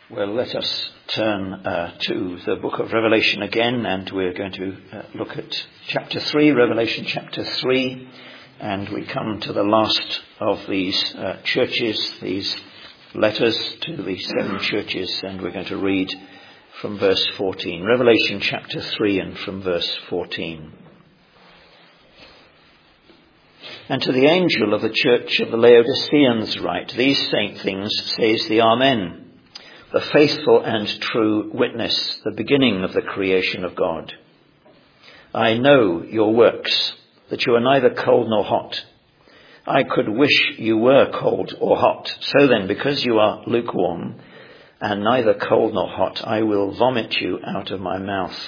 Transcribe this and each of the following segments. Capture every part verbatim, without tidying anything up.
Well, let us turn uh, to the book of Revelation again, and we're going to uh, look at chapter three, Revelation chapter three, and we come to the last of these uh, churches, these letters to the seven churches, and we're going to read from verse fourteen. Revelation chapter three and from verse fourteen. And to the angel of the church of the Laodiceans write, these same things says the Amen, the faithful and true witness, the beginning of the creation of God. I know your works, that you are neither cold nor hot. I could wish you were cold or hot. So then, because you are lukewarm and neither cold nor hot, I will vomit you out of my mouth.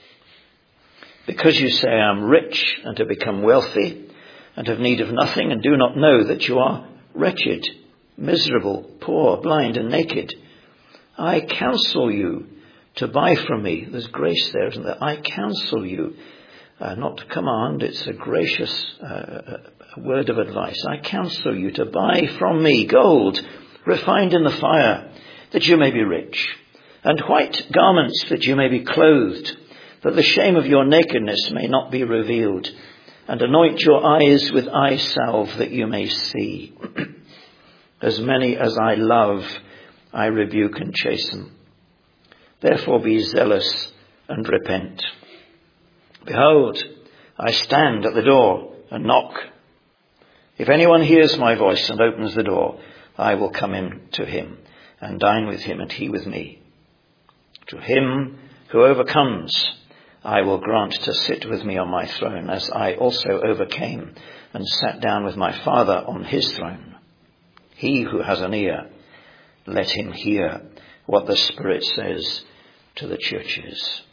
Because you say I am rich and have become wealthy and have need of nothing, and do not know that you are wretched, miserable, poor, blind and naked, I counsel you to buy from me. There's grace there, isn't there? I counsel you, uh, not to command, it's a gracious uh, word of advice. I counsel you to buy from me gold refined in the fire, that you may be rich, and white garments, that you may be clothed, that the shame of your nakedness may not be revealed, and anoint your eyes with eye salve, that you may see. As many as I love, I rebuke and chasten. Therefore be zealous and repent. Behold, I stand at the door and knock. If anyone hears my voice and opens the door, I will come in to him and dine with him and he with me. To him who overcomes, I will grant to sit with me on my throne, as I also overcame and sat down with my Father on his throne. He who has an ear, let him hear what the Spirit says to the churches.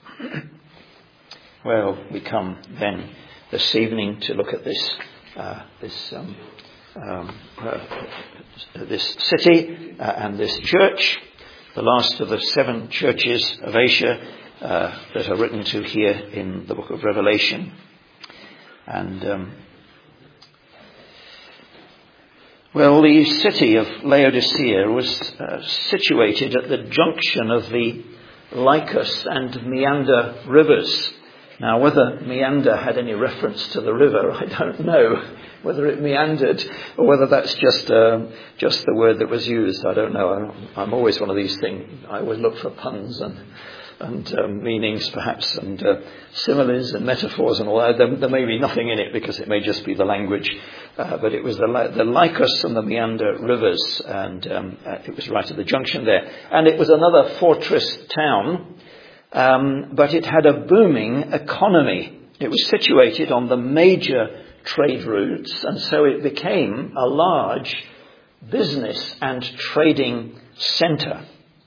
Well, we come then this evening to look at this uh, this um, um, uh, this city uh, and this church, the last of the seven churches of Asia uh, that are written to here in the book of Revelation. And um, Well, the city of Laodicea was uh, situated at the junction of the Lycus and Meander rivers. Now, whether Meander had any reference to the river, I don't know. Whether it meandered or whether that's just uh, just the word that was used, I don't know. I'm, I'm always one of these things. I always look for puns and and um, meanings perhaps, and uh, similes and metaphors and all that. There, there may be nothing in it because it may just be the language, uh, but it was the, the Lycus and the Meander rivers, and um, uh, it was right at the junction there. And it was another fortress town, um, but it had a booming economy. It was situated on the major trade routes, and so it became a large business and trading centre.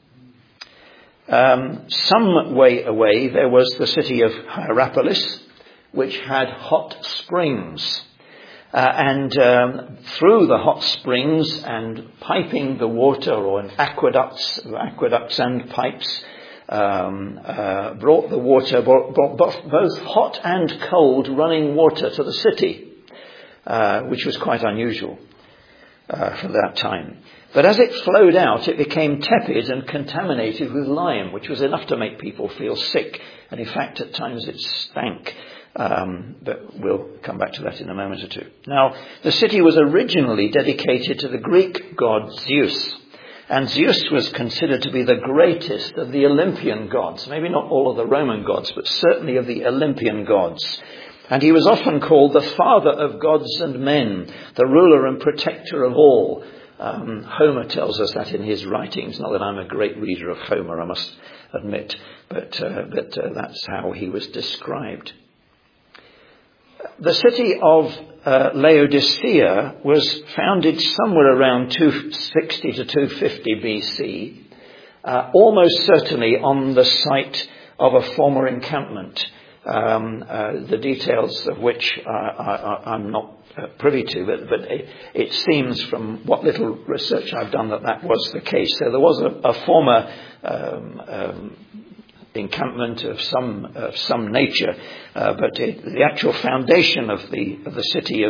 Um, some way away there was the city of Hierapolis, which had hot springs. Uh, and um, through the hot springs and piping the water, or in aqueducts, aqueducts and pipes, um, uh, brought the water, brought, brought both hot and cold running water to the city, uh, which was quite unusual uh, for that time. But as it flowed out, it became tepid and contaminated with lime, which was enough to make people feel sick. And in fact, at times it stank. Um, but we'll come back to that in a moment or two. Now, the city was originally dedicated to the Greek god Zeus. And Zeus was considered to be the greatest of the Olympian gods. Maybe not all of the Roman gods, but certainly of the Olympian gods. And he was often called the father of gods and men, the ruler and protector of all. Um, Homer tells us that in his writings. Not that I'm a great reader of Homer, I must admit, but, uh, but uh, that's how he was described. The city of uh, Laodicea was founded somewhere around two sixty to two fifty B C, uh, almost certainly on the site of a former encampment, um, uh, the details of which uh, I, I'm not Uh, privy to, but, but it, it seems from what little research I've done that that was the case. So there was a, a former um, um, encampment of some of some nature, uh, but it, the actual foundation of the of the city of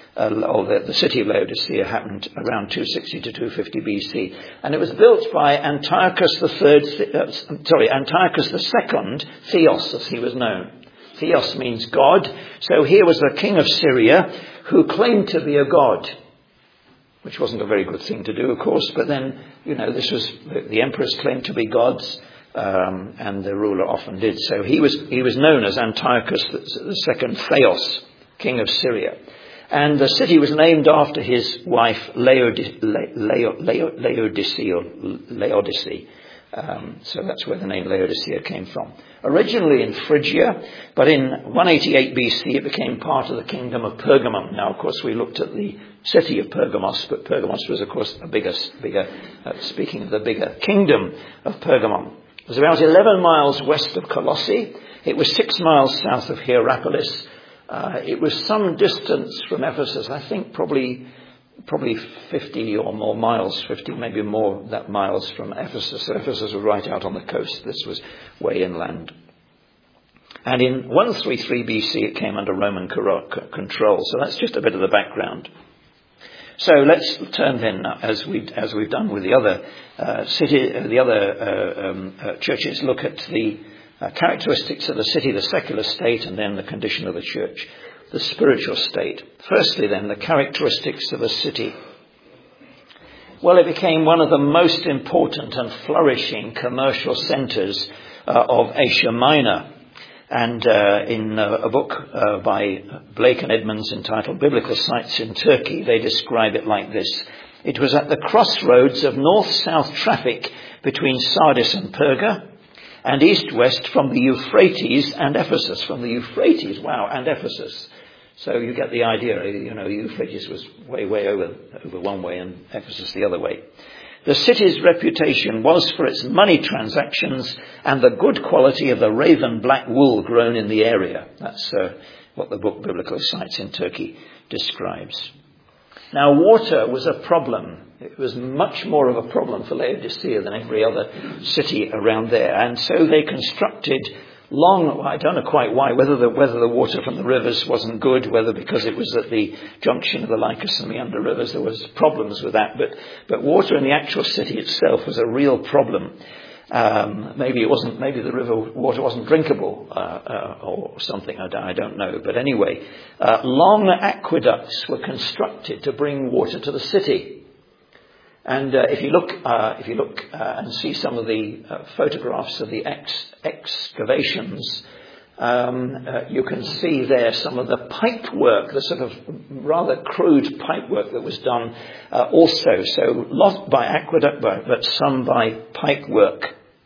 uh, or the, the city of Laodicea happened around two sixty to two fifty B C. And it was built by Antiochus the third, uh, sorry, Antiochus the second, Theos as he was known. Theos means God. So here was the king of Syria who claimed to be a god, which wasn't a very good thing to do, of course. But then, you know, this was, the emperors claimed to be gods, um, and the ruler often did. So he was, he was known as Antiochus the second, Theos, king of Syria. And the city was named after his wife Laodice, Laodicea, Laodicea. Um, so that's where the name Laodicea came from. Originally in Phrygia, but in one eighty-eight B C it became part of the kingdom of Pergamum. Now, of course, we looked at the city of Pergamos, but Pergamos was, of course, a bigger, bigger uh, speaking of the bigger kingdom of Pergamum. It was about eleven miles west of Colossae. It was six miles south of Hierapolis. Uh, it was some distance from Ephesus, I think probably probably fifty or more miles, fifty, maybe more that miles from Ephesus. So Ephesus was right out on the coast. This was way inland. And in one thirty-three B C it came under Roman control. So that's just a bit of the background. So let's turn then, as we as we've done with the other uh, city, uh, the other uh, um, uh, churches, look at the uh, characteristics of the city, the secular state, and then the condition of the church, the spiritual state. Firstly, then, the characteristics of a city. Well, it became one of the most important and flourishing commercial centres uh, of Asia Minor. And uh, in uh, a book uh, by Blake and Edmonds entitled Biblical Sites in Turkey, they describe it like this. It was at the crossroads of north-south traffic between Sardis and Perga, and east-west from the Euphrates and Ephesus. From the Euphrates, wow, and Ephesus. So you get the idea, you know, Euphrates was way, way over, over one way and Ephesus the other way. The city's reputation was for its money transactions and the good quality of the raven black wool grown in the area. That's uh, what the book Biblical Sites in Turkey describes. Now, water was a problem. It was much more of a problem for Laodicea than every other city around there. And so they constructed long, well, I don't know quite why, whether the, whether the water from the rivers wasn't good, whether because it was at the junction of the Lycus and Meander rivers, there was problems with that. But, but water in the actual city itself was a real problem. Um, maybe it wasn't, maybe the river water wasn't drinkable, uh, uh, or something, I don't, I don't know. But anyway, uh, long aqueducts were constructed to bring water to the city. And uh, if you look, uh, if you look uh, and see some of the uh, photographs of the ex- excavations, um, uh, you can see there some of the pipe work, the sort of rather crude pipe work that was done uh, also. So not by aqueduct, but, but some by pipe work.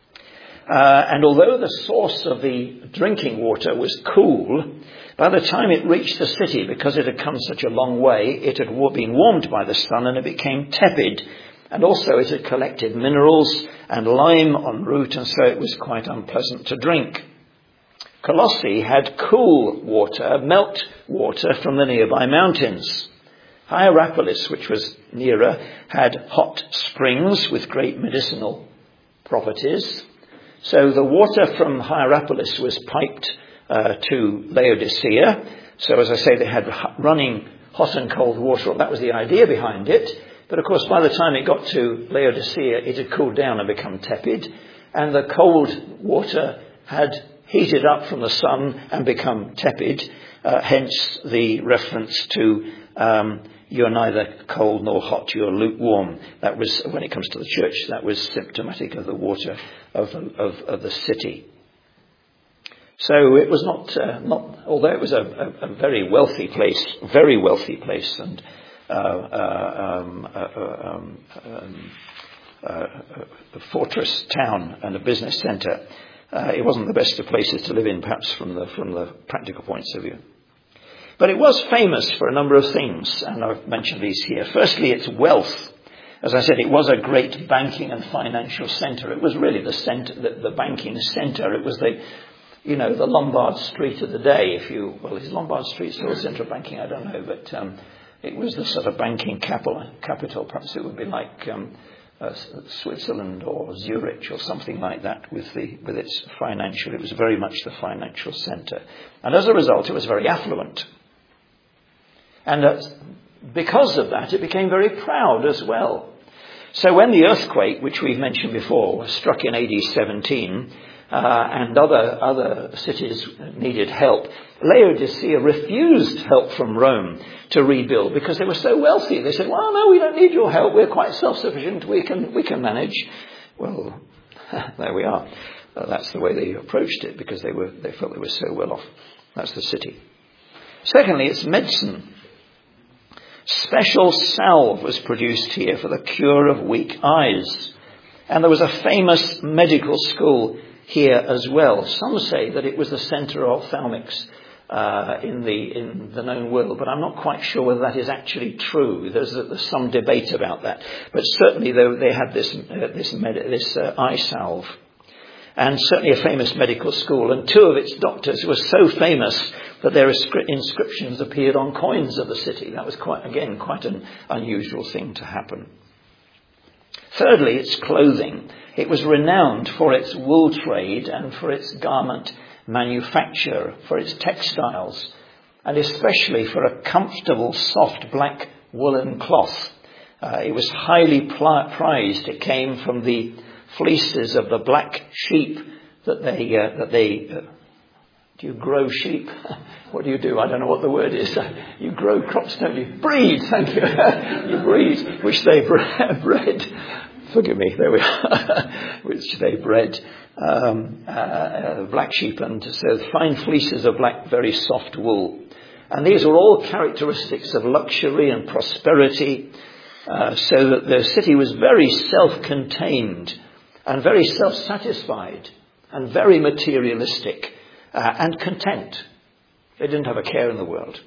Uh, and although the source of the drinking water was cool, by the time it reached the city, because it had come such a long way, it had been warmed by the sun and it became tepid. And also it had collected minerals and lime en route, and so it was quite unpleasant to drink. Colossae had cool water, melt water from the nearby mountains. Hierapolis, which was nearer, had hot springs with great medicinal properties. So the water from Hierapolis was piped uh, to Laodicea. So as I say, they had running hot and cold water. That was the idea behind it. But of course, by the time it got to Laodicea, it had cooled down and become tepid. And the cold water had heated up from the sun and become tepid. Uh, hence the reference to um, you're neither cold nor hot, you're lukewarm. That was, when it comes to the church, that was symptomatic of the water of, of, of the city. So it was not, uh, not although it was a, a, a very wealthy place, very wealthy place, and uh, uh, um, uh, um, um, uh, a fortress town and a business centre, uh, it wasn't the best of places to live in, perhaps from the from the practical points of view. But it was famous for a number of things, and I've mentioned these here. Firstly, its wealth. As I said, it was a great banking and financial centre. It was really the centre, the, the banking centre. It was the, you know, the Lombard Street of the day. If you, well, is Lombard Street still a centre of banking? I don't know, but um, it was the sort of banking capital. Capital, perhaps it would be like um, uh, Switzerland or Zurich or something like that with the with its financial. It was very much the financial centre, and as a result, it was very affluent. And uh, because of that, it became very proud as well. So when the earthquake, which we've mentioned before, was struck in A D seventeen, uh, and other, other cities needed help, Laodicea refused help from Rome to rebuild because they were so wealthy. They said, well, no, we don't need your help. We're quite self-sufficient. We can, we can manage. Well, there we are. Uh, that's the way they approached it because they were, they felt they were so well off. That's the city. Secondly, it's medicine. Special salve was produced here for the cure of weak eyes. And there was a famous medical school here as well. Some say that it was the centre of ophthalmics uh, in the in the known world, but I'm not quite sure whether that is actually true. There's, there's some debate about that. But certainly they, they had this, uh, this, med- this uh, eye salve. And certainly a famous medical school. And two of its doctors were so famous that their inscriptions appeared on coins of the city. That was quite, again, quite an unusual thing to happen. Thirdly, its clothing. It was renowned for its wool trade and for its garment manufacture, for its textiles, and especially for a comfortable, soft black woolen cloth. Uh, it was highly pl- prized. It came from the fleeces of the black sheep that they, uh, that they, uh, do you grow sheep? What do you do? I don't know what the word is. You grow crops, don't you? Breed, thank you. You breed, which they bred. Forgive me, there we are. Which they bred. Um, uh, uh, black sheep, and so fine fleeces of black, very soft wool. And these were all characteristics of luxury and prosperity, uh, so that the city was very self-contained and very self-satisfied and very materialistic uh, and content. They didn't have a care in the world.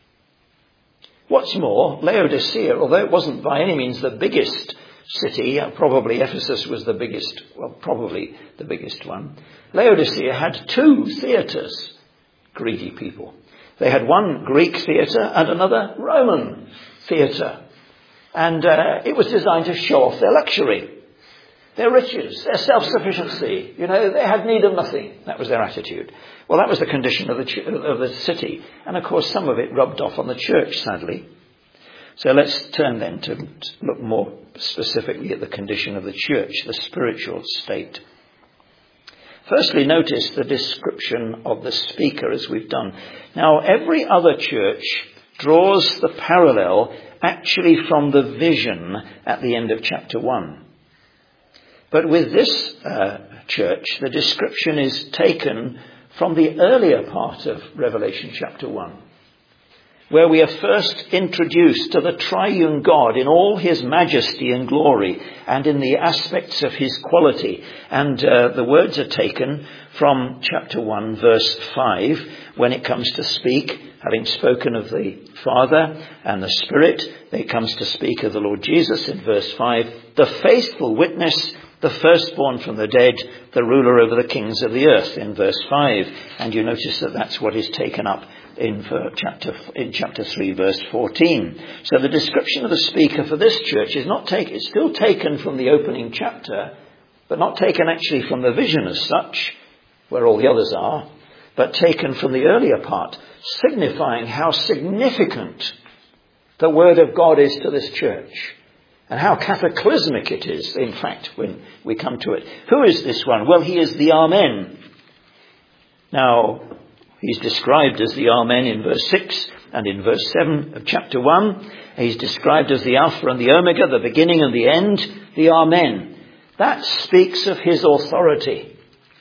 What's more, Laodicea, although it wasn't by any means the biggest city, uh, probably Ephesus was the biggest, well, probably the biggest one, Laodicea had two theatres, greedy people. They had one Greek theatre and another Roman theatre. And uh, it was designed to show off their luxury, their riches, their self-sufficiency. You know, they had need of nothing. That was their attitude. Well, that was the condition of the, ch- of the city. And of course, some of it rubbed off on the church, sadly. So let's turn then to look more specifically at the condition of the church, the spiritual state. Firstly, notice the description of the speaker as we've done. Now, every other church draws the parallel actually from the vision at the end of chapter one. But with this uh, church, the description is taken from the earlier part of Revelation chapter one, where we are first introduced to the triune God in all his majesty and glory and in the aspects of his quality. And uh, the words are taken from chapter one, verse five, when it comes to speak, having spoken of the Father and the Spirit, it comes to speak of the Lord Jesus in verse five, the faithful witness, the firstborn from the dead, the ruler over the kings of the earth, in verse five. And you notice that that's what is taken up in chapter in chapter three, verse fourteen. So the description of the speaker for this church is not taken, it's still taken from the opening chapter, but not taken actually from the vision as such, where all the others are, but taken from the earlier part, signifying how significant the word of God is to this church. And how cataclysmic it is, in fact, when we come to it. Who is this one? Well, he is the Amen. Now, he's described as the Amen in verse six and in verse seven of chapter one. He's described as the Alpha and the Omega, the beginning and the end, the Amen. That speaks of his authority.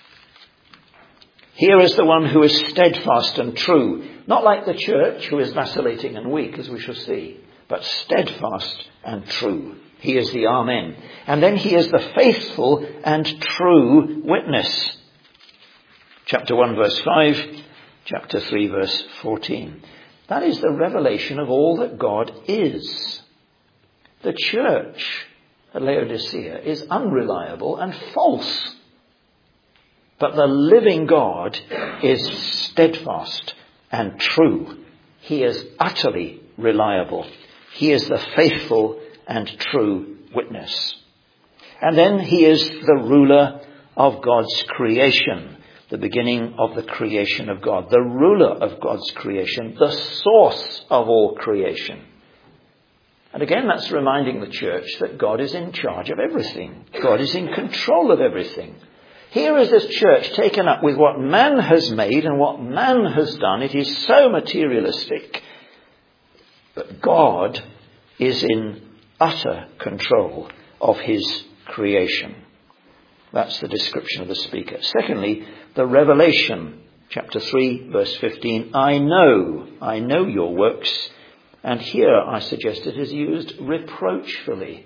Here is the one who is steadfast and true, not like the church who is vacillating and weak, as we shall see, but steadfast and true. He is the Amen. And then he is the faithful and true witness. Chapter one, verse five, chapter three, verse fourteen. That is the revelation of all that God is. The church at Laodicea is unreliable and false. But the living God is steadfast and true. He is utterly reliable. He is the faithful and true witness. And then he is the ruler of God's creation, the beginning of the creation of God, the ruler of God's creation, the source of all creation. And again, that's reminding the church that God is in charge of everything. God is in control of everything. Here is this church taken up with what man has made and what man has done. It is so materialistic. But God is in utter control of his creation. That's the description of the speaker. Secondly, the revelation. Chapter three, verse fifteen. I know, I know your works. And here I suggest it is used reproachfully.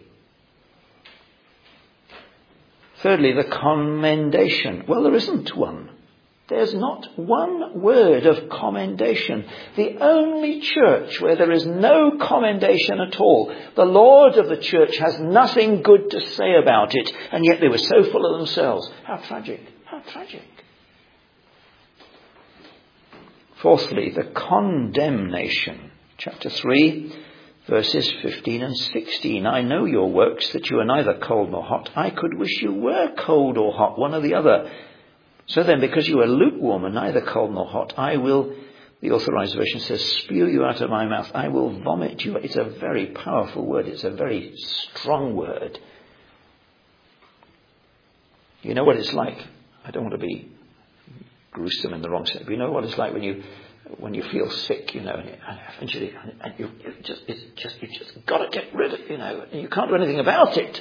Thirdly, the commendation. Well, there isn't one. There's not one word of commendation. The only church where there is no commendation at all. The Lord of the church has nothing good to say about it, and yet they were so full of themselves. How tragic. How tragic. Fourthly, the condemnation. Chapter three, verses fifteen and sixteen. I know your works, that you are neither cold nor hot. I could wish you were cold or hot, one or the other. So then, because you are lukewarm and neither cold nor hot, I will, the Authorized Version says, spew you out of my mouth. I will vomit you. It's a very powerful word. It's a very strong word. You know what it's like? I don't want to be gruesome in the wrong sense, but you know what it's like when you when you feel sick, you know, and, and eventually, and you, you just, it's just, you just got to get rid of it, you know, and you can't do anything about it.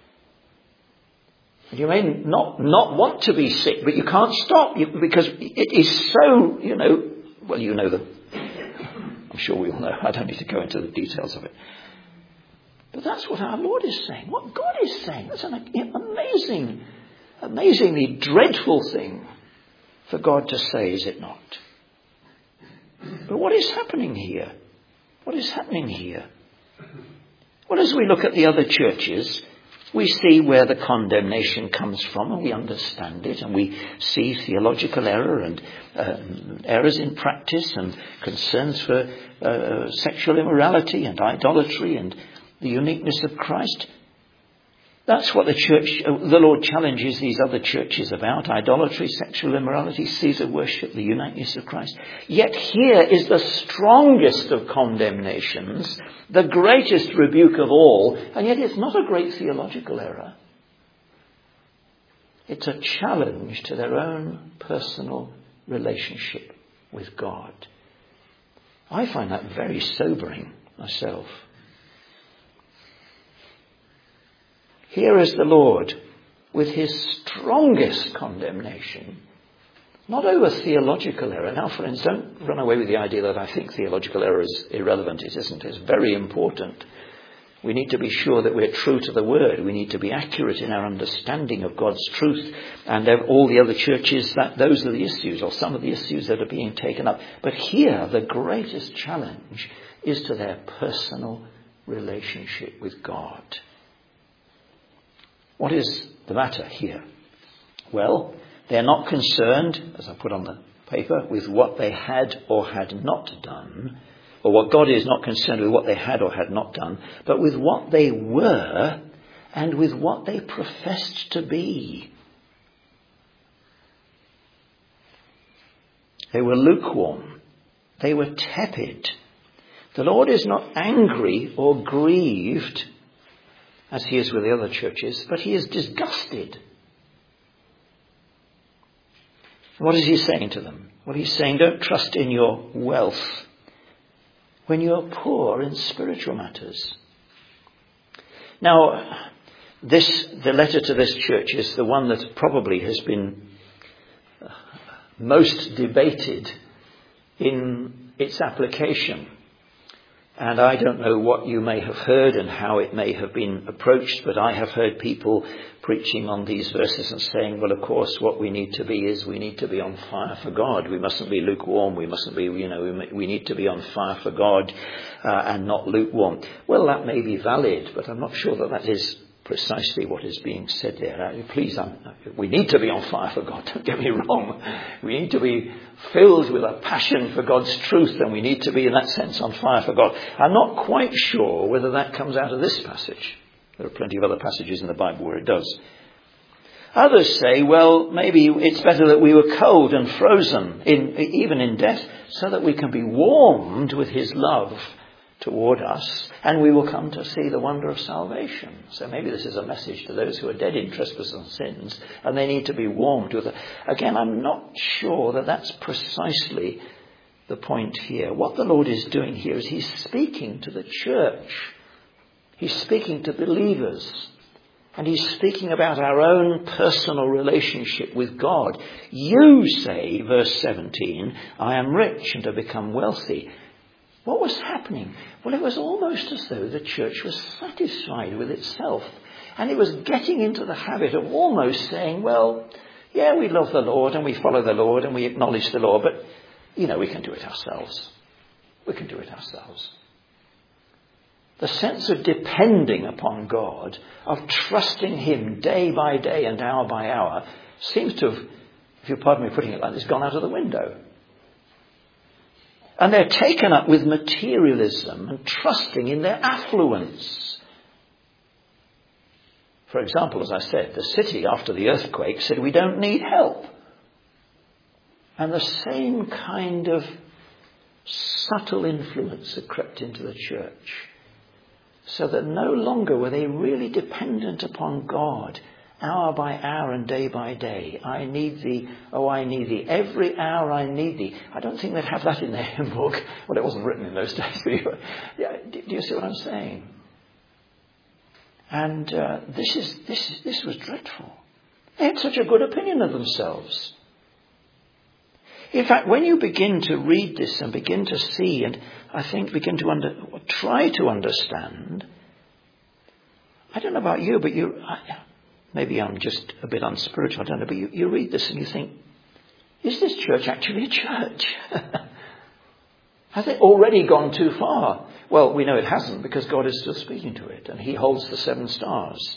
You may not, not want to be sick, but you can't stop you, because it is so, you know, well, you know the, I'm sure we all know, I don't need to go into the details of it. But that's what our Lord is saying, what God is saying. That's an amazing, amazingly dreadful thing for God to say, is it not? But what is happening here? What is happening here? Well, as we look at the other churches, we see where the condemnation comes from, and we understand it, and we see theological error and uh, errors in practice and concerns for uh, sexual immorality and idolatry and the uniqueness of Christ. That's what the church, the Lord challenges these other churches about: idolatry, sexual immorality, Caesar worship, the uniqueness of Christ. Yet here is the strongest of condemnations, the greatest rebuke of all, and yet it's not a great theological error. It's a challenge to their own personal relationship with God. I find that very sobering myself. Here is the Lord with his strongest condemnation, not over theological error. Now, friends, don't run away with the idea that I think theological error is irrelevant. It isn't. It's very important. We need to be sure that we're true to the word. We need to be accurate in our understanding of God's truth. And all the other churches, that those are the issues, or some of the issues that are being taken up. But here, the greatest challenge is to their personal relationship with God. What is the matter here? Well, they're not concerned, as I put on the paper, with what they had or had not done, or what God is not concerned with what they had or had not done, but with what they were and with what they professed to be. They were lukewarm. They were tepid. The Lord is not angry or grieved as he is with the other churches, but he is disgusted. What is he saying to them? Well, he's saying, don't trust in your wealth when you are poor in spiritual matters. Now, this, the letter to this church is the one that probably has been most debated in its application. And I don't know what you may have heard and how it may have been approached, but I have heard people preaching on these verses and saying, well, of course, what we need to be is we need to be on fire for God. We mustn't be lukewarm. We mustn't be, you know, we, we need to be on fire for God uh, and not lukewarm. Well, that may be valid, but I'm not sure that that is precisely what is being said there. Uh, please, um, we need to be on fire for God. Don't get me wrong. We need to be filled with a passion for God's truth, and we need to be, in that sense, on fire for God. I'm not quite sure whether that comes out of this passage. There are plenty of other passages in the Bible where it does. Others say, well, maybe it's better that we were cold and frozen, in, even in death, so that we can be warmed with his love toward us, and we will come to see the wonder of salvation. So maybe this is a message to those who are dead in trespasses and sins, and they need to be warmed with it. Again, I'm not sure that that's precisely the point here. What the Lord is doing here is he's speaking to the church. He's speaking to believers. And he's speaking about our own personal relationship with God. You say, verse seventeen, I am rich and have become wealthy. What was happening? Well, it was almost as though the church was satisfied with itself. And it was getting into the habit of almost saying, well, yeah, we love the Lord and we follow the Lord and we acknowledge the Lord, but, you know, we can do it ourselves. We can do it ourselves. The sense of depending upon God, of trusting him day by day and hour by hour, seems to have, if you pardon me putting it like this, gone out of the window. And they're taken up with materialism and trusting in their affluence. For example, as I said, the city after the earthquake said, we don't need help. And the same kind of subtle influence had crept into the church. So that no longer were they really dependent upon God, hour by hour and day by day. I need thee, oh I need thee. Every hour I need thee. I don't think they'd have that in their hymn book. Well, it wasn't written in those days. But yeah, do you see what I'm saying? And uh, this is this is, this was dreadful. They had such a good opinion of themselves. In fact, when you begin to read this and begin to see, and I think begin to under, try to understand, I don't know about you, but you, I, maybe I'm just a bit unspiritual, I don't know, but you, you read this and you think, is this church actually a church? Has it already gone too far? Well, we know it hasn't because God is still speaking to it and he holds the seven stars.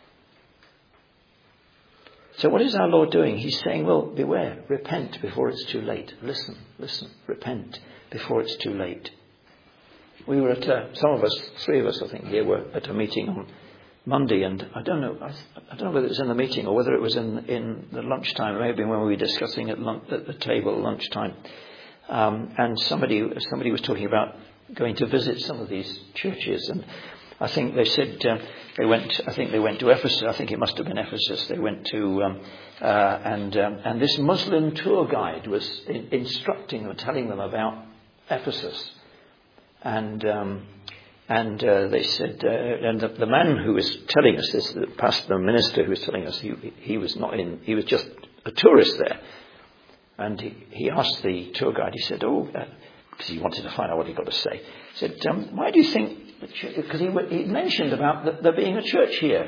So what is our Lord doing? He's saying, well, beware, repent before it's too late. Listen, listen, repent before it's too late. We were at, a, some of us, three of us I think here, were at a meeting on Monday, and I don't know, I, I don't know whether it was in the meeting or whether it was in in the lunchtime, maybe when we were discussing at, lunch, at the table at lunchtime. Um, and somebody somebody was talking about going to visit some of these churches, and I think they said uh, they went. I think they went to Ephesus. I think it must have been Ephesus. They went to, um, uh, and um, and this Muslim tour guide was in, instructing them, telling them about Ephesus, and um, and uh, they said, uh, and the, the man who was telling us this, the pastor, the minister who was telling us, he he was not in. He was just a tourist there, and he, he asked the tour guide. He said, oh, uh, because he wanted to find out what he got to say. He said, um, why do you think? Because he, he mentioned about the, there being a church here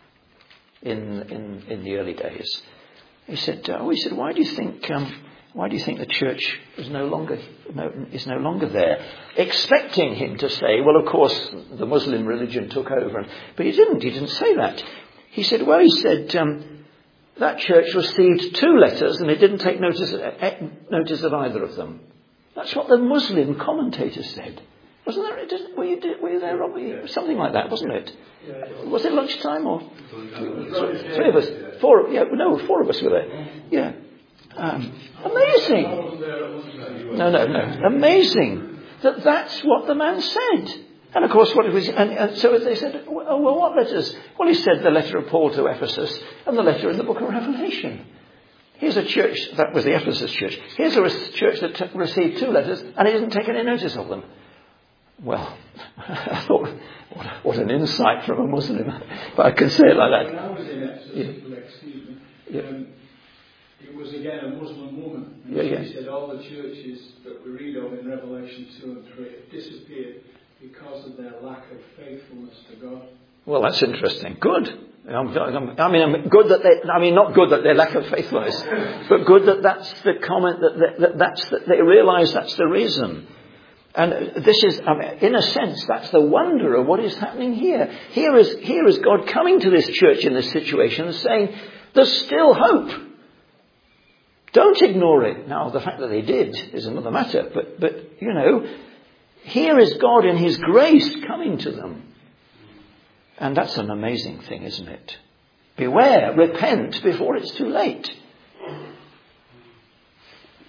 in in in the early days. He said, oh, he said, why do you think um, why do you think the church is no longer no, is no longer there? Expecting him to say, well, of course, the Muslim religion took over, and, but he didn't. He didn't say that. He said, well, he said um, that church received two letters, and it didn't take notice notice of either of them. That's what the Muslim commentator said. Wasn't there? It were, you, were you there, Rob? Yeah. Something like that, wasn't it? Yeah. Was it lunchtime or three, three of us? Four? Yeah, no, four of us were there. Yeah, um, amazing. No, no, no, amazing that that's what the man said. And of course, what it was, and, and so they said, "Oh, well, what letters?" Well, he said the letter of Paul to Ephesus and the letter in the book of Revelation. Here's a church that was the Ephesus church. Here's a church that t- received two letters, and he didn't take any notice of them. Well, I thought, what, what an insight from a Muslim. But I can say it like that. When I was in Ephesus, yeah. excuse me, yeah. um, it was again a Muslim woman. And yeah, she yeah. said all the churches that we read of in Revelation two and three have disappeared because of their lack of faithfulness to God. Well, that's interesting. Good. I'm, I'm, I mean, I'm good that they. I mean, not good that they lack of faithfulness, but good that that's the comment that, that, that that's that they realise that's the reason. And this is, I mean, in a sense, that's the wonder of what is happening here. Here is here is God coming to this church in this situation and saying, "There's still hope. Don't ignore it." Now, the fact that they did is another matter, but but you know, here is God in His grace coming to them. And that's an amazing thing, isn't it? Beware, repent before it's too late.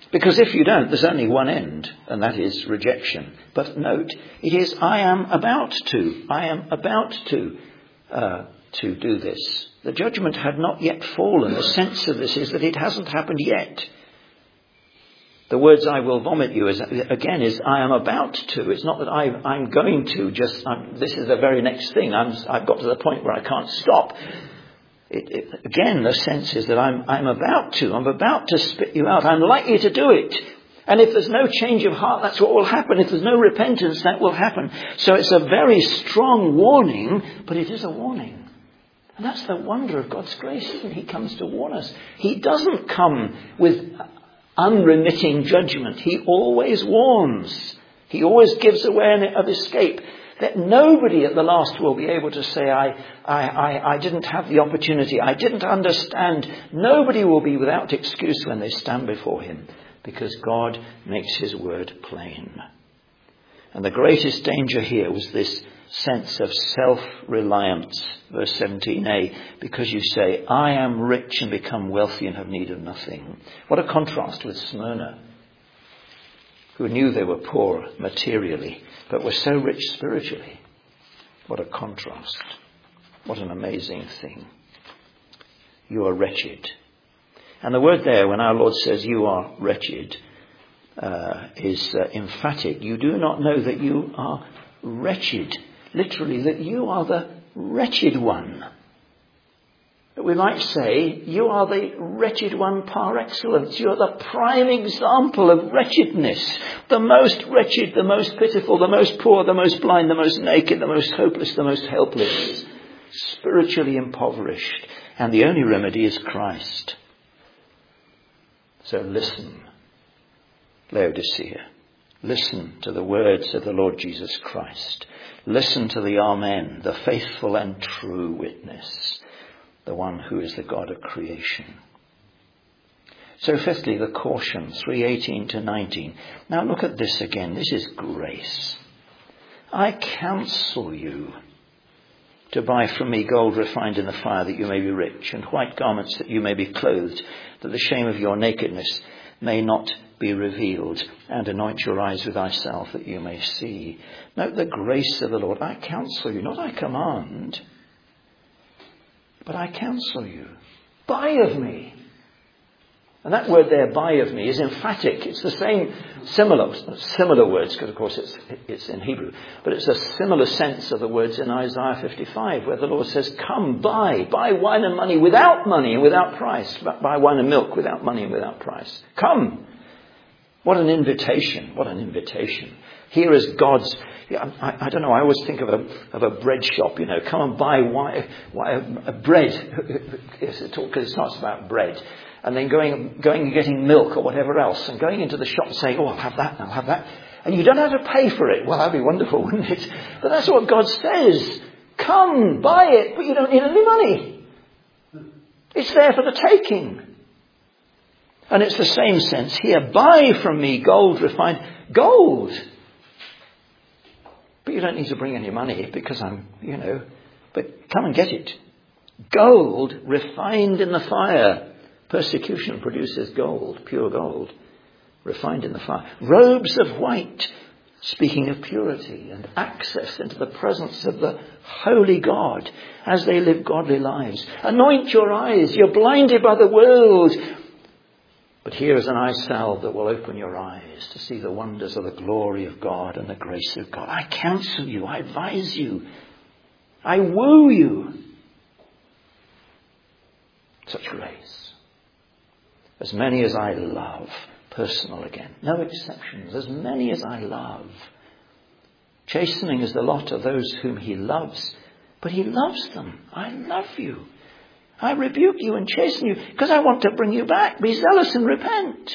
Because if you don't, there's only one end, and that is rejection. But note, it is I am about to, I am about to, uh, to do this. The judgment had not yet fallen. The sense of this is that it hasn't happened yet. The words I will vomit you, is, again, is I am about to. It's not that I, I'm going to, just I'm, this is the very next thing. I'm, I've got to the point where I can't stop. It, it, again, the sense is that I'm, I'm about to. I'm about to spit you out. I'm likely to do it. And if there's no change of heart, that's what will happen. If there's no repentance, that will happen. So it's a very strong warning, but it is a warning. And that's the wonder of God's grace, isn't it? He comes to warn us. He doesn't come with unremitting judgment. He always warns. He always gives a way of escape. That nobody at the last will be able to say, I, I, I, I didn't have the opportunity. I didn't understand. Nobody will be without excuse when they stand before him, because God makes his word plain. And the greatest danger here was this sense of self-reliance. Verse seventeen a, because you say, I am rich and become wealthy and have need of nothing. What a contrast with Smyrna, who knew they were poor materially, but were so rich spiritually. What a contrast. What an amazing thing. You are wretched. And the word there, when our Lord says you are wretched, uh, is uh, emphatic. You do not know that you are wretched. Literally, that you are the wretched one. We might say, you are the wretched one par excellence. You are the prime example of wretchedness. The most wretched, the most pitiful, the most poor, the most blind, the most naked, the most hopeless, the most helpless. Spiritually impoverished. And the only remedy is Christ. So listen, Laodicea. Listen to the words of the Lord Jesus Christ. Listen to the Amen, the faithful and true witness. The one who is the God of creation. So fifthly, the caution, three eighteen to nineteen. Now look at this again. This is grace. I counsel you to buy from me gold refined in the fire, that you may be rich, and white garments that you may be clothed, that the shame of your nakedness may not be revealed, and anoint your eyes with eye salve that you may see. Note the grace of the Lord. I counsel you, not I command. But I counsel you, buy of me. And that word there, buy of me, is emphatic. It's the same, similar, similar words, because of course it's, it's in Hebrew. But it's a similar sense of the words in Isaiah fifty-five, where the Lord says, come, buy, buy wine and money without money and without price. Buy wine and milk without money and without price. Come. What an invitation. What an invitation. Here is God's, I, I don't know, I always think of a, of a bread shop, you know, come and buy wine, wine, a bread, because it starts about bread, and then going, going and getting milk or whatever else, and going into the shop and saying, oh, I'll have that, I'll have that, and you don't have to pay for it. Well, that'd be wonderful, wouldn't it? But that's what God says. Come, buy it, but you don't need any money. It's there for the taking. And it's the same sense here. Buy from me gold refined. Gold! But you don't need to bring any money because I'm, you know, but come and get it. Gold refined in the fire. Persecution produces gold, pure gold, refined in the fire. Robes of white, speaking of purity and access into the presence of the holy God as they live godly lives. Anoint your eyes. You're blinded by the world. But here is an eye salve that will open your eyes to see the wonders of the glory of God and the grace of God. I counsel you. I advise you. I woo you. Such grace. As many as I love. Personal again. No exceptions. As many as I love. Chastening is the lot of those whom he loves. But he loves them. I love you. I rebuke you and chasten you because I want to bring you back. Be zealous and repent.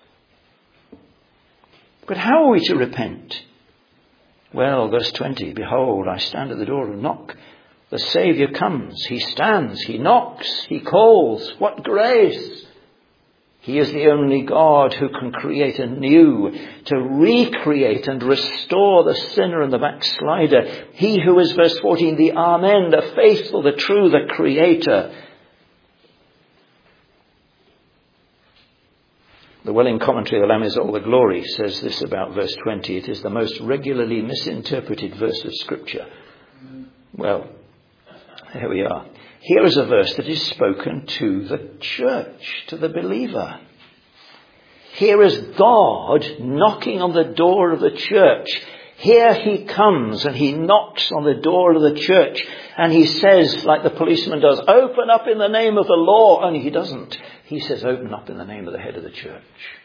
But how are we to repent? Well, verse twenty, behold, I stand at the door and knock. The Saviour comes. He stands. He knocks. He calls. What grace! He is the only God who can create anew, to recreate and restore the sinner and the backslider. He who is, verse fourteen, the Amen, the faithful, the true, the Creator. The Welling commentary, The Lamb is all the glory, says this about verse twenty. It is the most regularly misinterpreted verse of Scripture. Well, there we are. Here is a verse that is spoken to the church, to the believer. Here is God knocking on the door of the church. Here he comes and he knocks on the door of the church and he says, like the policeman does, open up in the name of the law. Only he doesn't. He says, open up in the name of the head of the church.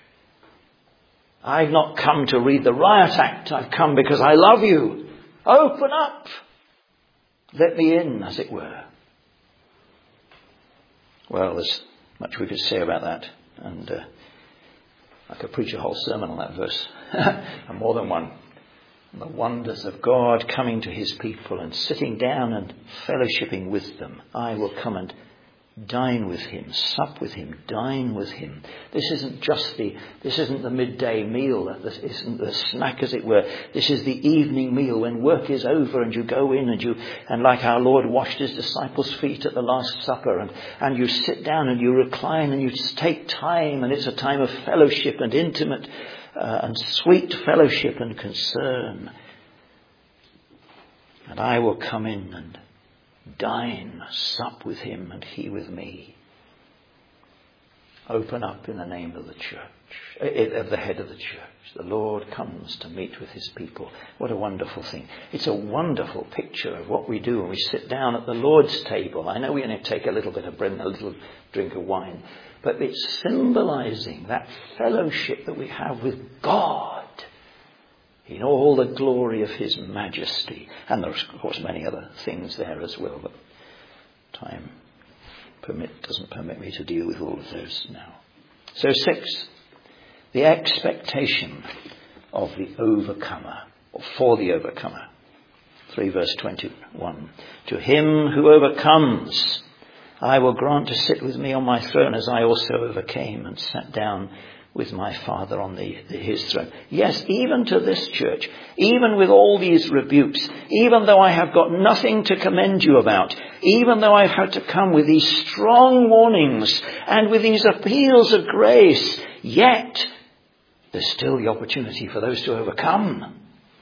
I've not come to read the Riot Act. I've come because I love you. Open up. Let me in, as it were. Well, there's much we could say about that. And uh, I could preach a whole sermon on that verse. And more than one. The wonders of God coming to his people and sitting down and fellowshipping with them. I will come and dine with him, sup with him, dine with him. This isn't just the, this isn't the midday meal, this isn't the snack as it were. This is the evening meal when work is over and you go in and you, and like our Lord washed his disciples' feet at the Last Supper, and, and you sit down and you recline and you take time, and it's a time of fellowship and intimate uh, and sweet fellowship and concern. And I will come in and dine, sup with him and he with me. Open up in the name of the church, of the head of the church. The Lord comes to meet with his people. What a wonderful thing. It's a wonderful picture of what we do when we sit down at the Lord's table. I know we only take a little bit of bread and a little drink of wine, but it's symbolizing that fellowship that we have with God in all the glory of his majesty. And there's, of course, many other things there as well, but time permit doesn't permit me to deal with all of those now. So six, the expectation of the overcomer, or for the overcomer. three verse twenty-one. To him who overcomes, I will grant to sit with me on my throne, as I also overcame and sat down with my Father on the, the, his throne. Yes, even to this church, even with all these rebukes, even though I have got nothing to commend you about, even though I've had to come with these strong warnings and with these appeals of grace, yet there's still the opportunity for those to overcome.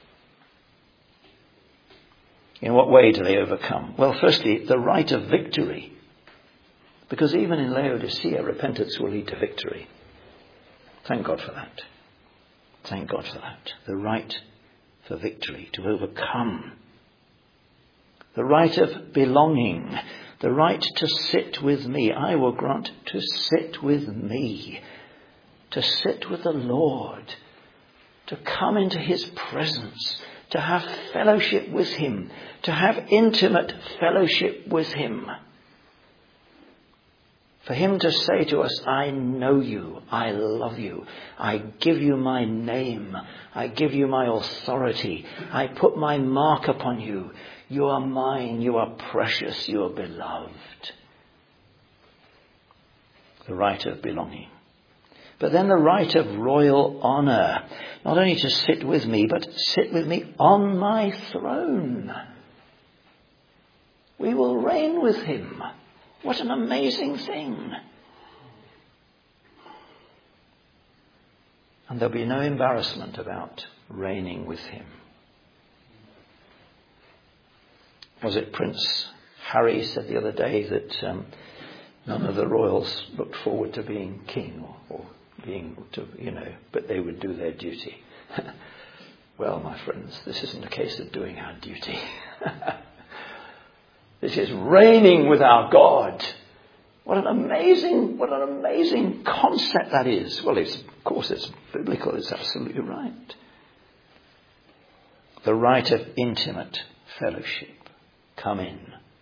In what way do they overcome? Well, firstly, the right of victory. Because even in Laodicea, repentance will lead to victory. Thank God for that. Thank God for that. The right for victory, to overcome. The right of belonging. The right to sit with me. I will grant to sit with me. To sit with the Lord. To come into his presence. To have fellowship with him. To have intimate fellowship with him. For him to say to us, I know you, I love you, I give you my name, I give you my authority, I put my mark upon you, you are mine, you are precious, you are beloved. The right of belonging. But then the right of royal honour, not only to sit with me, but sit with me on my throne. We will reign with him. What an amazing thing. And there'll be no embarrassment about reigning with him. Was it Prince Harry said the other day that um, none of the royals looked forward to being king or, or being, to, you know, but they would do their duty. Well, my friends, this isn't a case of doing our duty. This is reigning with our God. What an amazing, what an amazing concept that is. Well, it's, of course, it's biblical. It's absolutely right. The right of intimate fellowship. Come in.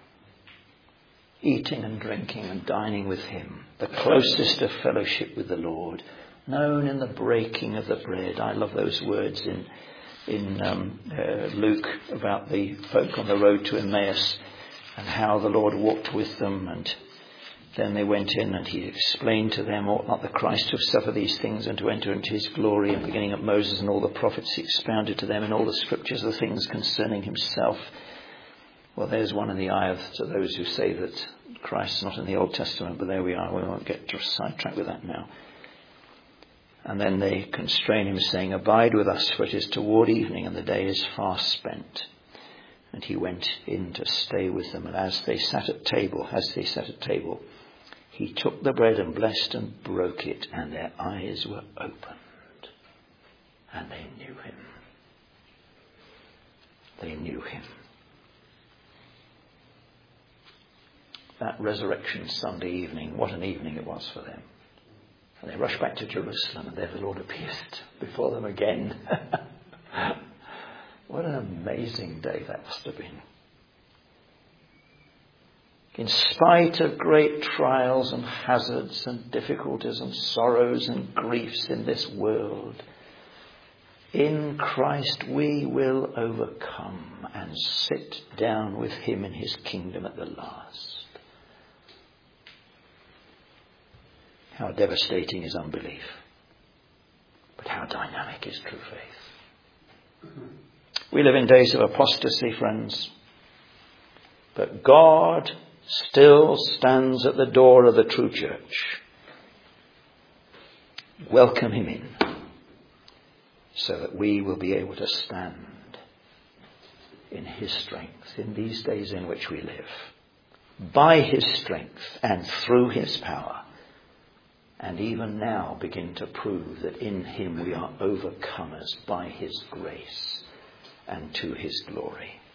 Eating and drinking and dining with him. The closest of fellowship with the Lord. Known in the breaking of the bread. I love those words in, in um, uh, Luke about the folk on the road to Emmaus. And how the Lord walked with them, and then they went in and he explained to them, ought not the Christ to have suffered these things and to enter into his glory? And beginning at Moses and all the prophets, he expounded to them in all the scriptures the things concerning himself. Well, there's one in the eye of to those who say that Christ's not in the Old Testament, but there we are. We won't get sidetracked with that now. And then they constrain him, saying, "Abide with us, for it is toward evening, and the day is fast spent." And he went in to stay with them. And as they sat at table, as they sat at table, he took the bread and blessed and broke it, and their eyes were opened, and they knew him. They knew him. That Resurrection Sunday evening, what an evening it was for them. And they rushed back to Jerusalem, and there the Lord appeared before them again. What an amazing day that must have been. In spite of great trials and hazards and difficulties and sorrows and griefs in this world, in Christ we will overcome and sit down with him in his kingdom at the last. How devastating is unbelief, but how dynamic is true faith. We live in days of apostasy, friends, but God still stands at the door of the true church. Welcome him in, so that we will be able to stand in his strength in these days in which we live, by his strength and through his power. And even now begin to prove that in him we are overcomers by his grace and to his glory.